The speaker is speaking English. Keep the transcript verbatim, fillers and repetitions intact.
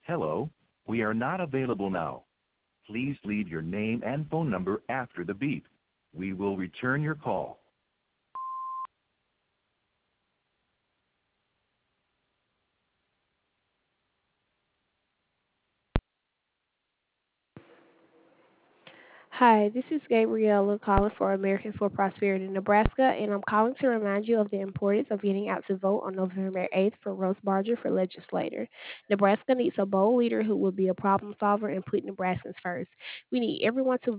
Hello, we are not available now. Please leave your name and phone number after the beep. We will return your call. Hi, this is Gabriella calling for Americans for Prosperity, Nebraska, and I'm calling to remind you of the importance of getting out to vote on November eighth for Rose Barger for legislator. Nebraska needs a bold leader who will be a problem solver and put Nebraskans first. We need everyone to